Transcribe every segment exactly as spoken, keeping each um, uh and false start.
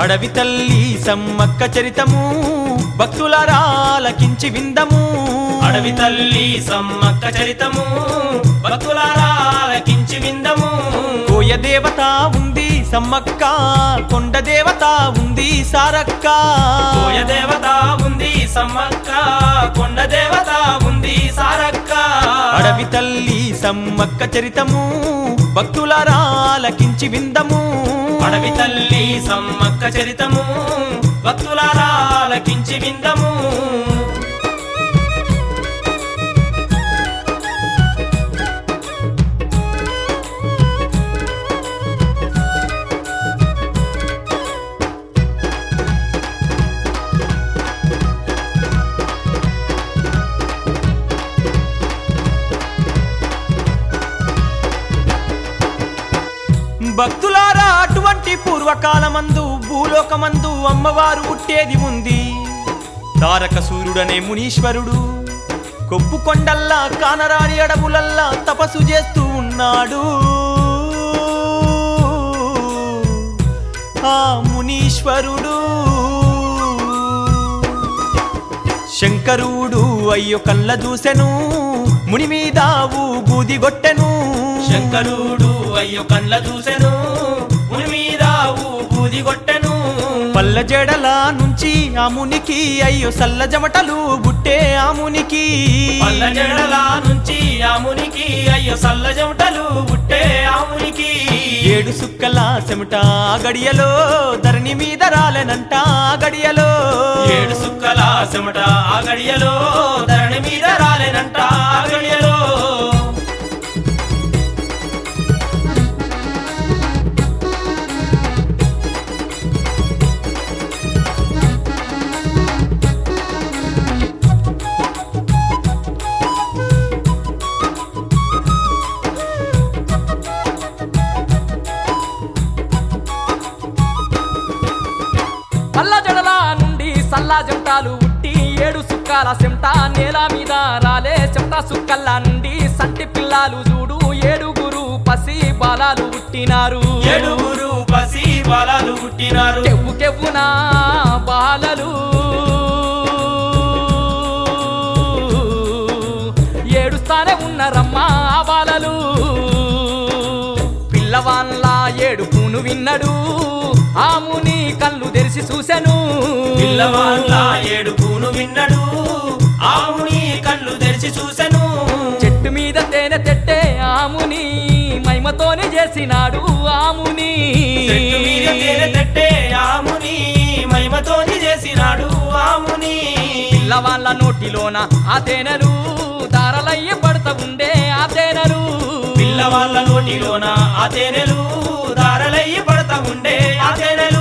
అడవి తల్లి సమ్మక్క చరితము భక్తులారా ఆలకించి విందము అడవి తల్లి సమ్మక్క చరితము భక్తులారా ఆలకించి విందము కోయ దేవత ఉంది సమ్మక్క కొండ దేవత ఉంది సారక్క కోయ దేవత ఉంది సమ్మక్క కొండ దేవత ఉంది సారక్క అడవి తల్లి సమ్మక్క చరితము భక్తులారా ఆలకించి విందము అడవి తల్లి సమ్మక్క చరితము భక్తులారా ఆలకించి విందము భక్తులారా అటువంటి పూర్వకాలమందు భూలోకమందు అమ్మవారు పుట్టేది ఉంది తారక సూర్యుడనే మునీశ్వరుడు కొప్పు కొండల్లా కానరాని అడవులల్లా తపస్సు చేస్తూ ఉన్నాడు ఆ మునీశ్వరుడు శంకరుడు అయ్యో కళ్ళ చూసెను ముని మీద ఊబూది గొట్టెను శంకరుడు అయ్యో కండ్ల చూసెను ముని మీద ఊబూది గొట్టెను పల్ల జడల నుంచి ఆ మునికి అయ్యో సల్ల జమటలు బుట్టే ఆ మునికి పల్ల జడల నుంచి ఆ మునికి అయ్యో సల్ల జమటలు బుట్టే ఆ మునికి ఏడు సుక్కల చెమట ఆ గడియలో ధరణి మీద రాలెనంట ఆ గడియలో ఏడు సుక్కల చెమట ఆ గడియలో ధరణి మీద రాలేనంట ఆ గడియలో పల్ల జడల నుండి సల్లా జంటాలు ఉట్టి ఏడు సుక్కాల చెమట నేల మీద రాలే చెమట సుక్కల్ల నుండి సంటి పిల్లలు చూడు ఏడుగురు పసి బాలాలు పుట్టినారు ఏడుగురు పసి బాలాలు పుట్టినారు కెవ్వు కెవ్వున బాలలు ఏడుస్తానే ఉన్నారమ్మా ఆ బాలలు పిల్లవాళ్ళ ఏడుపును విన్నడు ఆ ముని కళ్ళు తెరిచి చూసెను పిల్లవాళ్ళ ఏడుపును విన్నడు ఆ ముని కళ్ళు తెరిచి చూసెను చెట్టు మీద తేనె తెట్టే ఆ ముని మహిమతోనే చేసినాడు ఆ ముని చెట్టు మీద తేనె తెట్టే ఆ ముని మహిమతోని చేసినాడు ఆ ముని పిల్లవాళ్ళ నోటిలోన ఆ తేనెలు దారలయ్య పడతా ఉండే ఆ తేనెలు పిల్లవాళ్ళ నోటిలోన ఆ తేనెలు దారలయ్యి పడతా ఉండే ఆ తేనెలు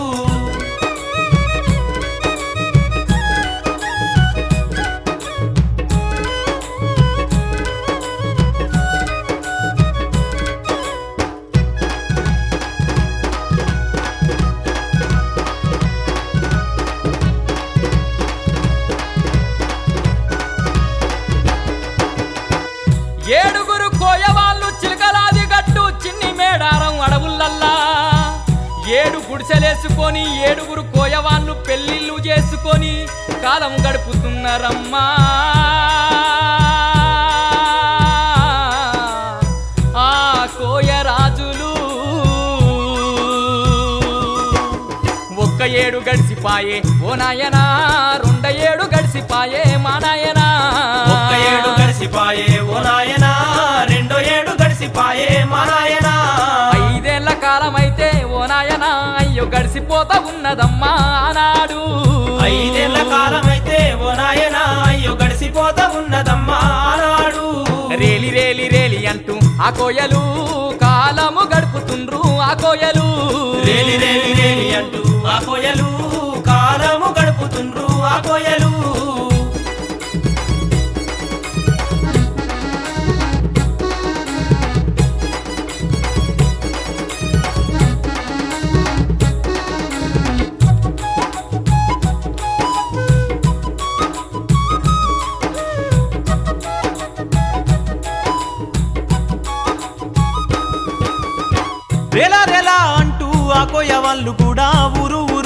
ఏడుగురు కోయవాళ్ళు చిలకలాది గట్టు చిన్ని మేడారం అడవులల్లా ఏడు గుడిసెలేసుకొని ఏడుగురు కోయవాళ్ళు పెళ్లిళ్ళు చేసుకొని కాలం గడుపుతున్నారమ్మా ఆ కోయరాజులు ఒక్క ఏడు గడిసిపాయే ఓ నాయనా రెండ ఏడు గడిసిపాయే మా నాయనా ఒక్క ఏడు గడిసిపాయే ఓ నాయనా రెండో ఏడు గడిసిపాయే మా నాయనా ఐదేళ్ల కాలమైతే ఓ నాయనా అయ్యో గడిసిపోతా ఉన్నదమ్మా ఆనాడు ఐదేళ్ల కాలమైతే ఓ నాయనా అయ్యో గడిసిపోతా ఉన్నదమ్మా ఆనాడు రేలి రేలి రేలి అంటూ ఆ కోయలు కాలము గడుపుతుండ్రు ఆ కోయలు రేలి రేలి రేలి అంటూ ఆ కోయలు కాలము గడుపుతుండ్రు ఆ కోయలు రేలా రేలా అంటూ ఆ కోయ వాళ్ళు కూడా ఊరు ఊరు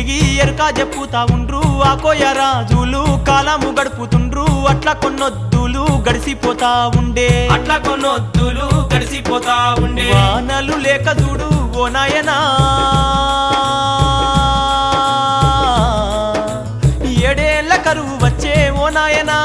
తిరిగి ఎరుక చెప్పుతా ఉండ్రు ఆ కోయ రాజులు కాలము గడుపుతుండ్రు అట్లా కొన్నొద్దులు గడిసిపోతా ఉండే అట్లా కొన్నొద్దులు గడిసిపోతా ఉండే వానలు లేక చూడు ఓ నాయనా ఏడేళ్ల కరువు వచ్చే ఓ నాయనా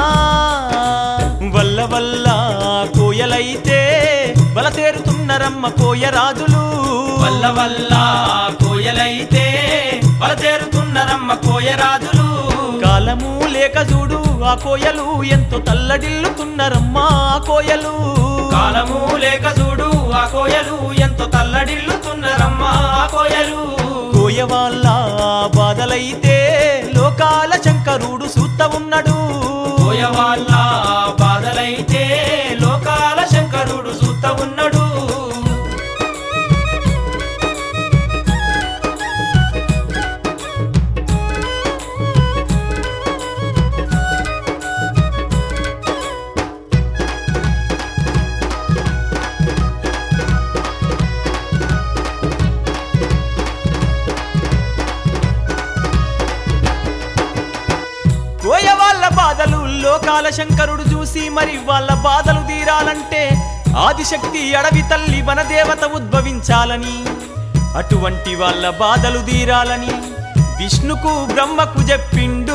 వల్ల వల్ల కోయలైతే బలతేరుతున్నరమ్మ కోయ రాజులు వల్ల వల్ల కోయలైతే బలతేరుతున్నరమ్మ కోయ రాజులు కాలము లేక చూడు ఆ కోయలు ఎంతో తల్లడిల్లుతున్నరమ్మా ఆ కోయలు కాలము లేక చూడు ఆ కోయలు ఎంతో తల్లడిల్లుతున్నరమ్మా ఆ కోయలు కోయ వాళ్ళ బాధలైతే లోకాల శంకరుడు సూత ఉన్నాడు కోయ వాళ్ళ బాధలైతే లోకాల శంకరుడు సూత ఉన్నాడు కోయ వాళ్ళ బాధలు లోకాల శంకరుడు చూసి మరి వాళ్ళ బాధలు తీరాలంటే ఆదిశక్తి అడవి తల్లి వనదేవత ఉద్భవించాలని అటువంటి వాళ్ళ బాధలు తీరాలని విష్ణుకు బ్రహ్మకు చెప్పిండు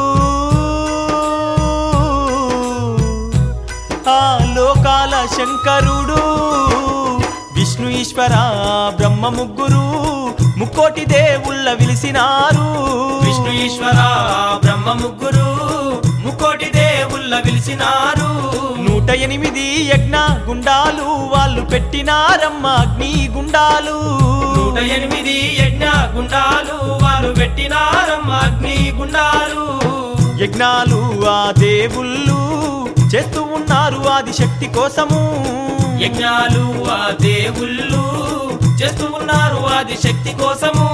ఆ లోకాల శంకరుడు విష్ణు ఈశ్వర బ్రహ్మ ముగ్గురు ముక్కోటి దేవుళ్ళ విలిసినారు విష్ణు ఈశ్వర బ్రహ్మ ముగ్గురు ముక్కోటి దేవుళ్ళ విలిసినారు నూట ఎనిమిది యజ్ఞ గుండాలు వాళ్ళు పెట్టినారమ్మ అగ్ని గుండాలు నూట ఎనిమిది యజ్ఞ గుండాలు వాళ్ళు పెట్టినారమ్మ అగ్ని గుండాలు యజ్ఞాలు ఆ దేవుళ్ళు చేస్తూ ఉన్నారు ఆదిశక్తి కోసము యజ్ఞాలు ఆ దేవుళ్ళు చేస్తూ ఉన్నారు ఆదిశక్తి కోసము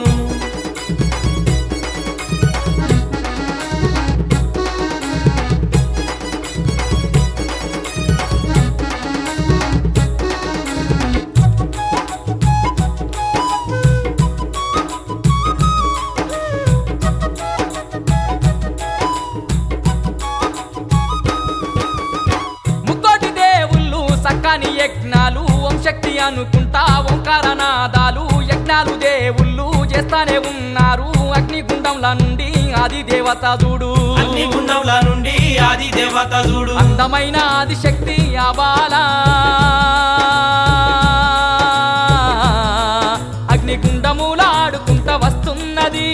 సక్కాని యజ్ఞాలు ఓం శక్తి అనుకుంటా ఓంకారనాదాలు యజ్ఞాలు దేవుళ్ళు చేస్తానే ఉన్నారు అగ్నిగుండంలా నుండి ఆది దేవత చూడు అగ్నిగుండంలా నుండి ఆది దేవత చూడు అందమైన ఆదిశక్తి ఆబాల అగ్నిగుండముల ఆడుకుంటా వస్తున్నది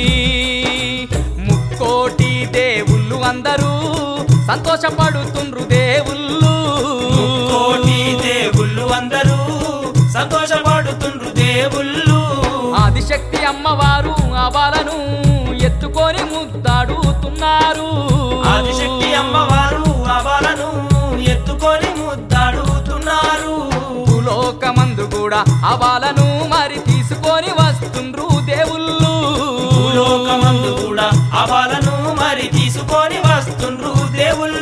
ముక్కోటి దేవుళ్ళు అందరూ సంతోషపడుతుండ్రు దేవుళ్ళు కోటి దేవుళ్ళు అందరూ సంతోషపడుతుండ్రు దేవుళ్ళు ఆదిశక్తి అమ్మవారు ఆ బాలను ఎత్తుకొని ముద్దాడుతున్నారు ఆదిశక్తి అమ్మవారు ఆ బాలను ఎత్తుకొని ముద్దాడుతున్నారు భూలోకమందు కూడా ఆ బాలను మరి తీసుకొని వస్తుండ్రు దేవుళ్ళు భూలోకమందు కూడా ఆ బాలను మరి తీసుకొని వస్తుండ్రు దేవుళ్ళు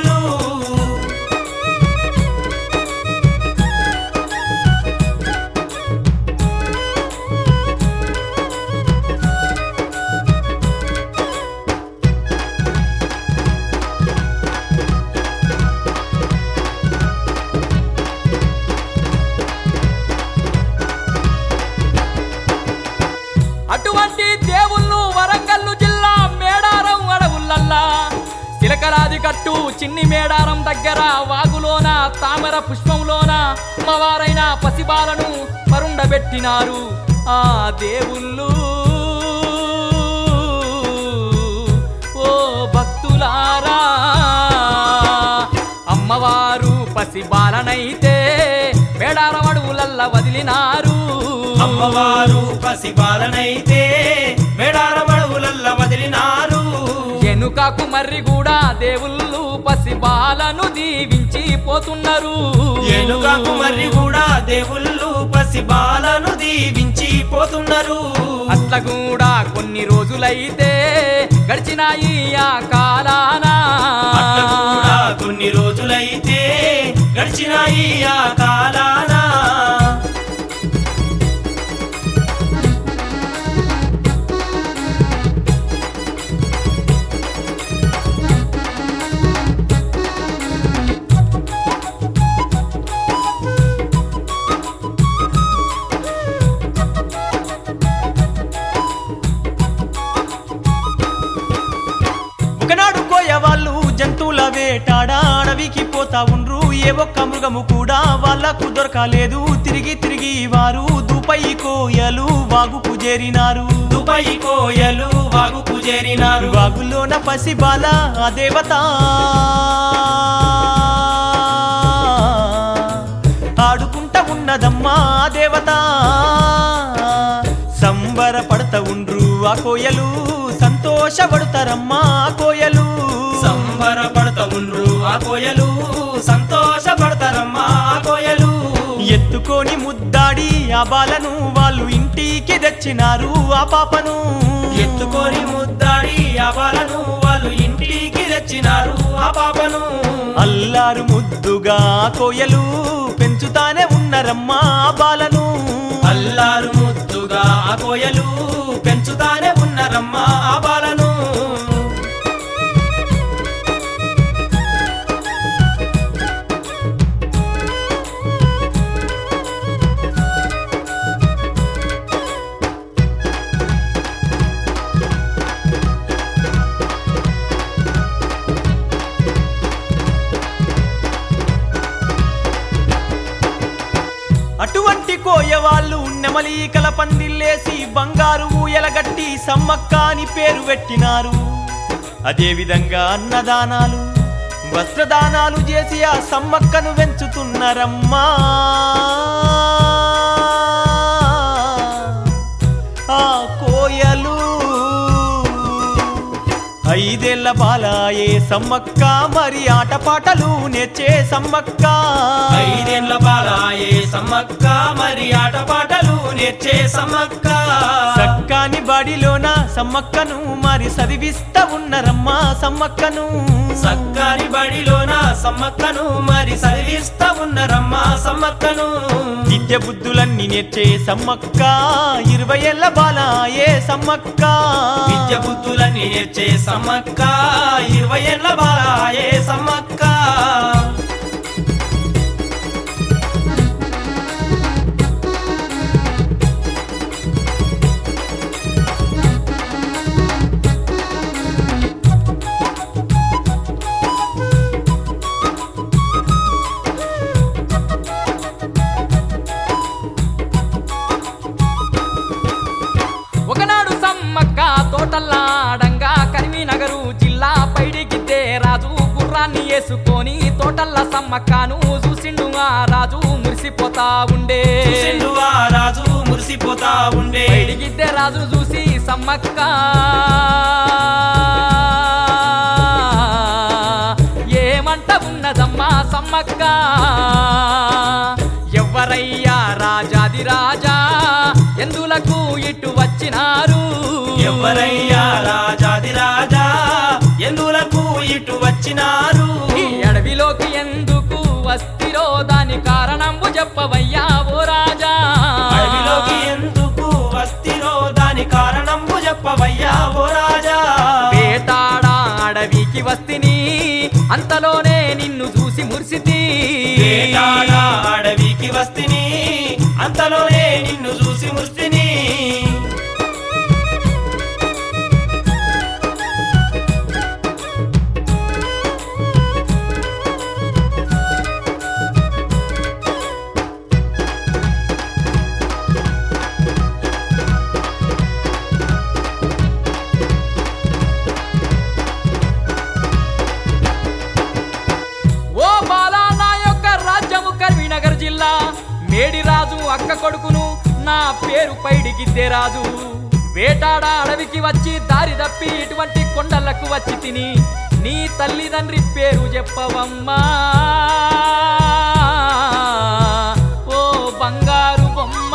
అటువంటి దేవుళ్ళు వరంగల్లు జిల్లా మేడారం అడవులల్లా చిలకరాది కట్టు చిన్ని మేడారం దగ్గర వాగులోన తామర పుష్పంలోన అమ్మవారైన పసిబాలను పరుండబెట్టినారు ఆ దేవుళ్ళు ఓ భక్తులారా అమ్మవారు పసిబాలనైతే మేడారం అడవులల్లా వదిలినారు అమ్మవారు పసిబాలనైతే మేడారం అడవులల్లా వదిలినారు ఎనుకకు మర్రి కూడా దేవుళ్ళు పసిబాలను దీవించి పోతున్నారు ఎనుకకు మర్రి కూడా దేవుళ్ళు పసిబాలను దీవించి పోతున్నారు అట్లా కూడా కొన్ని రోజులైతే గడిచినాయి ఆ కాలానా అట్లా కూడా కొన్ని రోజులైతే గడిచినాయి ఆ కాలానా పోతా ఉండ్రు ఏ ఒక్క మృగము కూడా వాళ్ళకు దొరకలేదు తిరిగి తిరిగి వారు దుపై కోయలు వాగుకు చేరినారు దుపై కోయలు వాగుకు చేరినారు వాగులోన పసిబాల ఆ దేవత ఆడుకుంటా ఉన్నదమ్మా ఆ దేవత సంబరపడత ఉండ్రు ఆ కోయలు సంతోషపడతారమ్మా ఆ కోయలు సంబరపడత ఉండ్రు ఆ కోయలు సంతోషపడతారమ్మా ఆ కోయలు ఎత్తుకొని ముద్దాడి ఆ బాలను వాళ్ళు ఇంటికి తెచ్చినారు ఆ పాపను ఎత్తుకొని ముద్దాడి ఆ బాలను వాళ్ళు ఇంటికి తెచ్చినారు ఆ పాపను అల్లారు ముద్దుగా ఆ కోయలు పెంచుతానే ఉన్నరమ్మా ఆ బాలను అల్లారు ముద్దుగా ఆ కోయలు పెంచుతానే ఉన్నరమ్మా ఆ బాలను అటువంటి కోయవాళ్ళు నెమలీకల పందిల్లేసి బంగారు ఊయలగట్టి సమ్మక్క అని పేరు పెట్టినారు అదే విధంగా అన్నదానాలు వస్త్రదానాలు చేసి ఆ సమ్మక్కను పెంచుతున్నారమ్మా ఆ కోయలు ఐదేళ్ల బాలాయే సమ్మక్క మరి ఆటపాటలు నేర్చే సమ్మక్క ఐదేళ్ల బాలాయే సమ్మక్క మరి ఆటపాటలు నేర్చే సమ్మక్క సక్కాని బడిలోన సమ్మక్కను మరి చదివిస్తా ఉన్నరమ్మా సమ్మక్కను సక్కాని బడిలోన సమ్మక్కను మరి చదివిస్తా ఉన్నరమ్మా సమ్మక్కను విద్య బుద్ధులన్నీ నేర్చే సమ్మక్క ఇరవై ఏళ్ల బాలాయే సమ్మక్క విద్య బుద్ధులన్నీ నేర్చే సమ్మక్క ఇరవై ఏళ్ల బాలాయే సమ్మక్క ఒకనాడు సమ్మక్క తోటల్లాడంగా కరీంనగర్ జిల్లా పైడిగిద్దే రాజు గుర్రాన్ని వేసుకొని తోటల్ల సమ్మక్కను చూసిండు ఆ రాజు మురిసిపోతా ఉండే చూసిండు ఆ రాజు మురిసిపోతా ఉండే పైడిగిద్దే రాజును చూసి సమ్మక్క ఏమంట ఉన్నదమ్మా సమ్మక్క ఎవ్వరయ్యా రాజాది రాజా ఎందులకు ఇటు వచ్చినారు ఎవరయ్యా రాజాది రాజా ఎందులకు ఇటు వచ్చినారు ఈ అడవిలోకి ఎందుకు వస్తిరో దాని కారణంబు చెప్పవయ్యా ఓ రాజా అడవిలోకి ఎందుకు వస్తిరో దాని కారణంబు చెప్పవయ్యా ఓ రాజా వేటాడా అడవికి వస్తిని అంతలోనే నిన్ను చూసి మురిసితి వేటాడా అడవికి వస్తిని అంతలోనే నిన్ను చూసి మురిసిని ఓ బాలా నా యొక్క రాజ్యము కరీంనగర్ జిల్లా మేడి రాజు అక్క కొడుకును నా పేరు పైడిగిద్దే రాజు వేటాడ అడవికి వచ్చి దారి తప్పి ఇటువంటి కొండలకు వచ్చి తిని నీ తల్లిదండ్రి పేరు చెప్పవమ్మా ఓ బంగారు బొమ్మ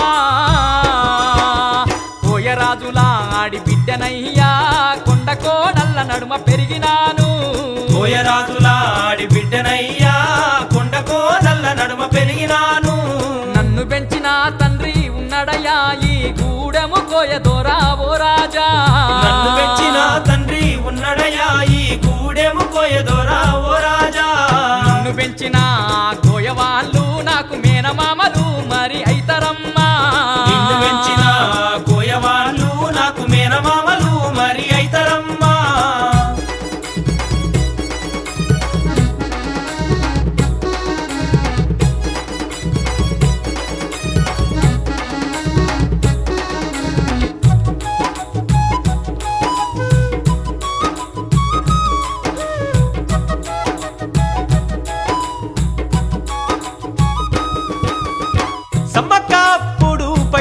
కోయరాజులా ఆడి బిడ్డనయ్యా కొండ కోడల్ల నడుమ పెరిగినాను కోయరాజులా ఆడి బిడ్డనయ్యా కొండ కోడల్ల నడుమ పెరిగినాను నన్ను పెంచిన తండ్రి ఉన్నడయ్యా ఈ గూడెము కోయదోరా ఓ రాజా నన్ను పెంచిన తండ్రి ఉన్నడయా ఈ గూడెము కోయదోరా ఓ రాజా నన్ను పెంచిన కోయవాళ్ళు నాకు మేనమామలు మరి అయితరమ్మా నిన్ను పెంచిన కోయవాళ్ళు నాకు మేనమామలు మరి అయితరమ్మా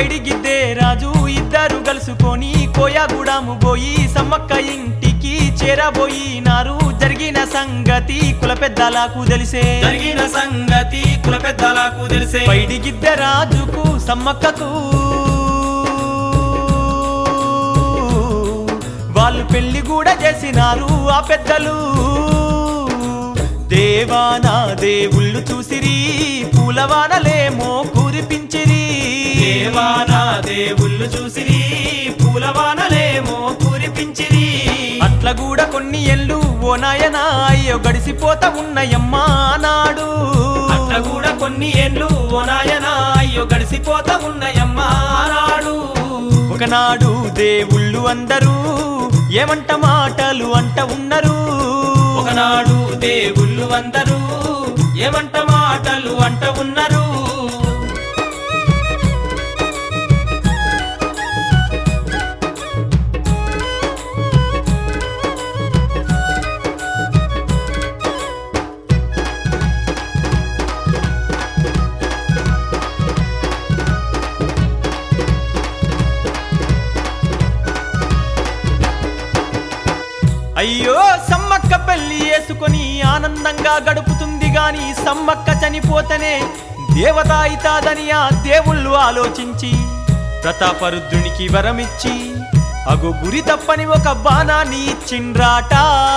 పైడిగిద్దే రాజు ఇద్దరు కలుసుకొని కోయాగూడము పోయి సమ్మక్క ఇంటికి చేరబోయినారు. జరిగిన సంగతి కుల పెద్దలకు తెలిసే జరిగిన సంగతి కుల పెద్దలకు తెలిసే పైడిగిద్దే రాజుకు సమ్మక్కకు వాళ్ళు పెళ్లి కూడా చేసినారు ఆ పెద్దలు. దేవానా దేవుళ్ళు చూసిరి పూలవానలేమో కురిపించిరి. దేవానా దేవుళ్ళు చూసిరి పూలవానలేమో కురిపించిరి. అట్లా కూడా కొన్ని ఎల్లు ఓ నాయనా అయ్యో గడిసిపోతా ఉన్నయమ్మా నాడు. అట్లా కూడా కొన్ని ఏళ్ళు ఓ నాయనా అయ్యో గడిసిపోతా ఉన్నయమ్మా నాడు. ఒకనాడు దేవుళ్ళు అందరూ ఏమంట మాటలు అంట ఉన్నరు. ఒకనాడు దేవుళ్ళు అందరూ ఏమంట మాటలు అంట ఉన్నారు. అయ్యో సమ్మక్క పెళ్లి చేసుకొని ఆనందంగా గడుపుతుంది గాని సమ్మక్క చనిపోతేనే దేవత అయితాదని ఆ దేవుళ్ళు ఆలోచించి ప్రతాపరుద్రునికి వరమిచ్చి అగు గురి తప్పని ఒక బాణాన్ని ఇచ్చిండ్రాట.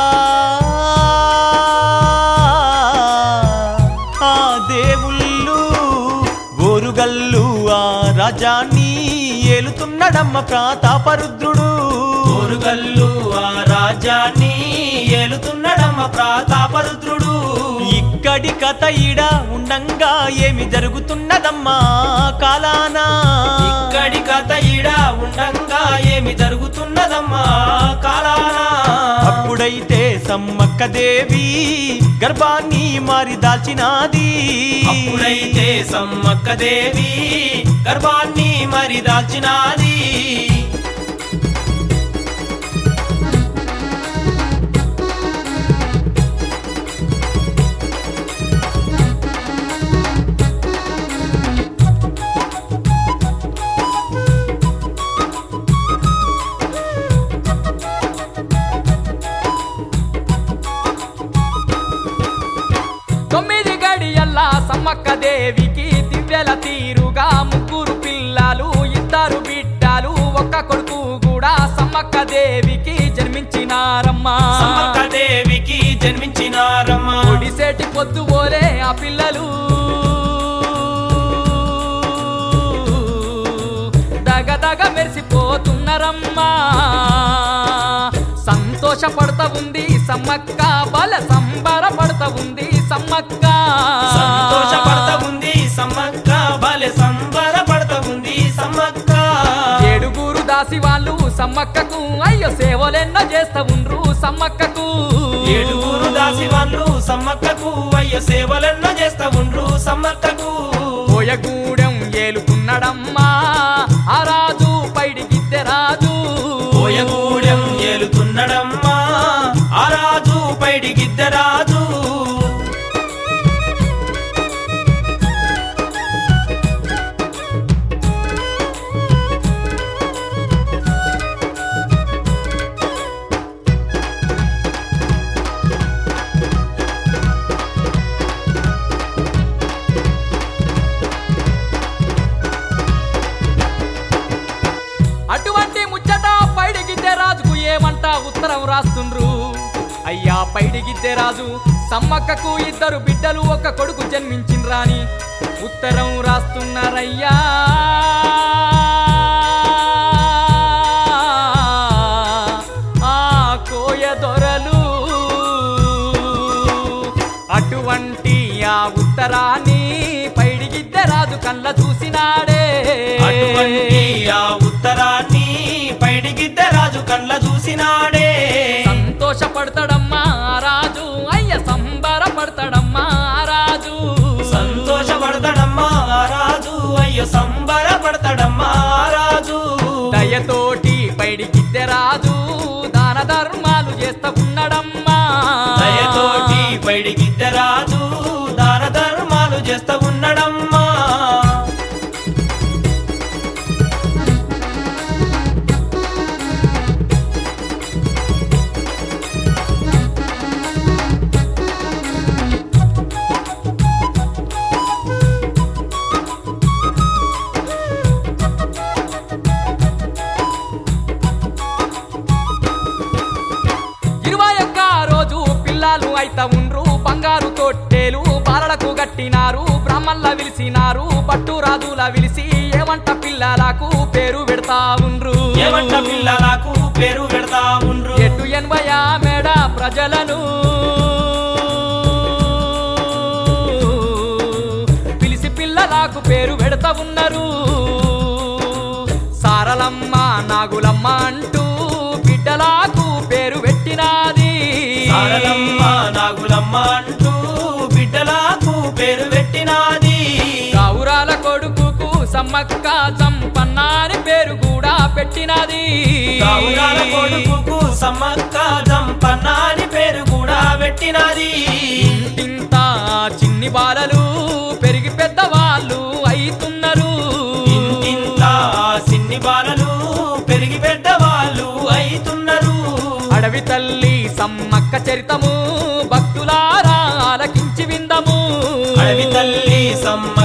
ఆ దేవుళ్ళు ఓరుగల్లు ఆ రాజాన్ని ఏలుతున్నడమ్మ ప్రతాపరుద్రుడు. ఓరుగల్లు ఆ రాజ్యాన్ని ఏలుతున్నడమ్మ ప్రతాపరుద్రుడు. ఇక్కడి కథ ఈడ ఉండంగా ఏమి జరుగుతున్నదమ్మా కాలానా. ఇక్కడి కథ ఈడ ఉండంగా ఏమి జరుగుతున్నదమ్మా కాలానా. అప్పుడైతే సమ్మక్క దేవి గర్భాన్ని మారి దాల్చినాది. అప్పుడైతే సమ్మక్క దేవి గర్భాన్ని మరి దాల్చినాది. తొమ్మిది గడియల్లా సమ్మక్క దేవికి దివ్యల తీరుగా ముగ్గురు పిల్లలు ఇద్దరు బిడ్డలు ఒక్క కొడుకు కూడా సమ్మక్క దేవికి జన్మించినారమ్మా. సమ్మక్క దేవికి జన్మించినారమ్మా. ఒడిసేటి పొద్దు పోలే ఆ పిల్లలు దగదగ మెరిసిపోతున్నారమ్మా. సంతోషపడతా ఉంది సమ్మక్క బల సంబరపడతా ఉంది సమ్మక్క. సంతోషపడతా ఉంది సమ్మక్క భలే సంబరపడతా ఉంది సమ్మక్క. ఏడుగురు దాసి వాళ్ళు సమ్మక్కకు అయ్యో సేవలెన్నో చేస్తా ఉండ్రు సమ్మక్కకు. ఏడుగురు దాసి వాళ్ళు సమ్మక్కకు అయ్యో సేవలెన్నో చేస్తా ఉండ్రు సమ్మక్కకు. పోయగూడెం ఏలుకున్నాడమ్మా ఆ రాజు పైడిగిద్దె రాజు. పోయగూడెం ఏలుతున్నడమ్మా ఆ రాజు పైడిగిద్దె రాజు. అటువంటి ముచ్చట పైడిగిద్దె రాజుకు ఏమంటా ఉత్తరం రాస్తుండ్రు. అయ్యా పైడిగిద్దె రాజు సమ్మక్కకు ఇద్దరు బిడ్డలు ఒక కొడుకు జన్మించిండ్రాని ఉత్తరం రాస్తున్నారయ్యా. ఆ కోయ దొరలు అటువంటి ఆ ఉత్తరాన్ని పైడిగిద్దె రాజు కళ్ళ చూసినాడే. అటువంటి ఆ ఉత్తరాన్ని పైడిగిద్దె రాజు కళ్ళ చూసినాడే. సంతోషపడతాడమ్మా రాజు అయ్య సంబరపడతాడమ్మా రాజు. సంతోషపడతాడమ్మా రాజు అయ్యో సంబరపడతాడమ్మా రాజు. దయతోటి పైడిగిద్దె రాజు దాన ధర్మాలు చేస్తా ఉన్నాడమ్మా. దయతోటి పైడిగిద్దె రాజు దాన ధర్మాలు చేస్తా ఉన్నాడమ్మా. కాళ్ళకు గట్టినారు బ్రాహ్మణుల విలిసినారు పట్టు రాజుల విలిసి ఏమంట పిల్లలకు పేరు పెడతా ఉండ్రు ఏమంట పిల్లలకు పేరు పెడతా ఉండ్రు ఎటు ఎనభై మేడ ప్రజలను పిలిసి పిల్లలకు పేరు పెడతా ఉన్నారు సారలమ్మ నాగులమ్మ అంటూ బిడ్డలకు పేరు పెట్టినాది సారలమ్మ నాగులమ్మ అంటూ బిడ్డలకు పేరు పెట్టినాది గౌరాల కొడుకుకు సమ్మక్క సంపన్న అని పేరు కూడా పెట్టినది గౌరాల కొడుకుకు సమ్మక్క సంపన్న అని పేరు కూడా పెట్టినది ఇంత చిన్ని బాలలు పెరిగి పెద్దవాళ్ళు అయితున్నారు ఇంత చిన్ని బాలలు పెరిగి పెద్దవాళ్ళు అయితున్నారు అడవి తల్లి సమ్మక్క చరితము భక్తులారా ఆలకించి విందము అడవి తల్లి సమ్మ